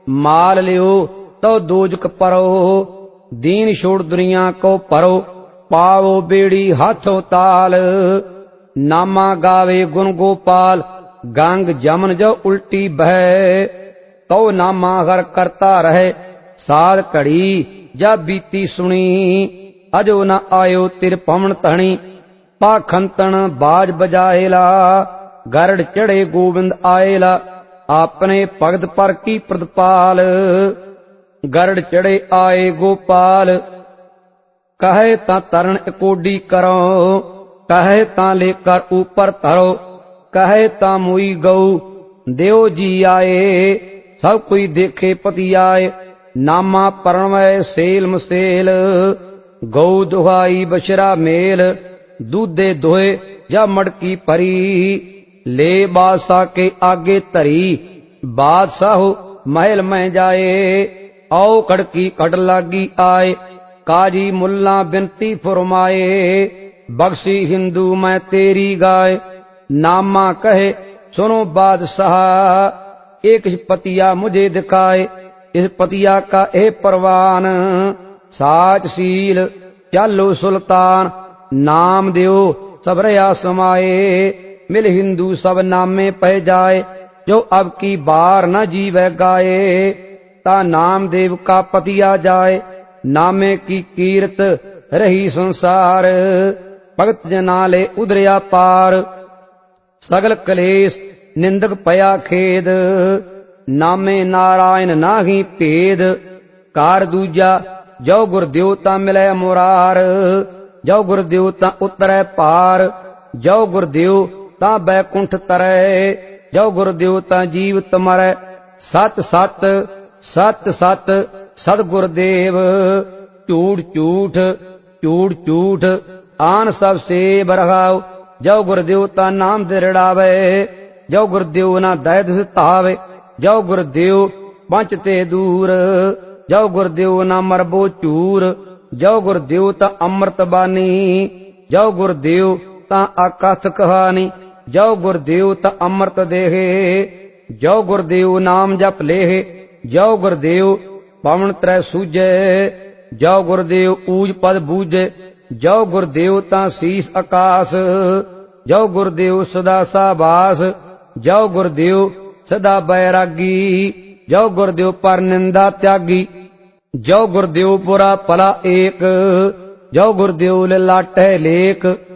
माल लियो तो दोजक परो, दीन छोड़ दुनिया को परो, पावो बेड़ी हाथों ताल। नामा गावे गुण गोपाल, गंग जमन जो उल्टी बह, तो नामा हर करता रहे, साध घड़ी जा बीती सुनी। अजो न आयो तिर पवन तहणी, पाखंतन बाज बजाएला। गरड़ चढ़े गोविंद आएला, अपने भगत पर की प्रतिपाल। गरड़ चढ़े आए गोपाल, कहे ता तरण एकोडी करो, कहे ता लेकर ऊपर धरो। कहे ता मुई गऊ देव जी आए, सब कोई देखे पति आए। नामा परणवै सेल मसेल, गऊ दुहाई बशरा मेल। दूधे दोहे या मड़की परी, ले बादशाह के आगे धरी। बादशाह महल में जाए, आओ खड़की खड़ लागी आए। काजी मुल्ला बिनती फरमाए, बख्शी हिंदू मैं तेरी गाय। नामा कहे सुनो बादशाह, एक पतिया मुझे दिखाए। इस पतिया का ए परवान, साच सील चालो सुल्तान। नाम दियो सब रया समाए, मिल हिंदू सब नामे पह जाए। जो अब की बार न जीवे गाए, ता नाम देव का पतिया जाए। नामे की कीरत रही संसार, भगत जनाले उदरिया पार। सगल कलेश निंदक पया खेद, नामे नारायण नाही भेद। कार दूजा जो गुरदेवता मिले मुरार, जो गुरदेवता उतरै पार। जो गुरदेव ता बैकुंठ तरै, जो गुरदेवता जीवत मरै। सत सत सत सत सत गुरदेव, झूठ झूठ झूठ झूठ आन सब से बरहाव। जो गुरदेवता नाम दिरड़ावे, जो गुरदेव ना दैद सितावे। जो गुरदेव पंच ते दूर, जो गुरदेव ना मरबो चूर। जो गुरदेव ता अमृत बानी, जो गुरदेव ता आकथ कहानी। जो गुरदेव ता अमृत देहे, जो गुरदेव नाम जप लेहे। जो गुरदेव पवन त्रै सूझे, जो गुरदेव ऊज पद बूझे। जो गुरदेव ता शीस आकाश, जो गुरदेव सदा साबास। जो गुरदेव सदा बैरागी, जो गुरदेव पर निंदा त्यागी। जो गुरदेव बुरा भला एक, जो गुरदेव लाटे लेख।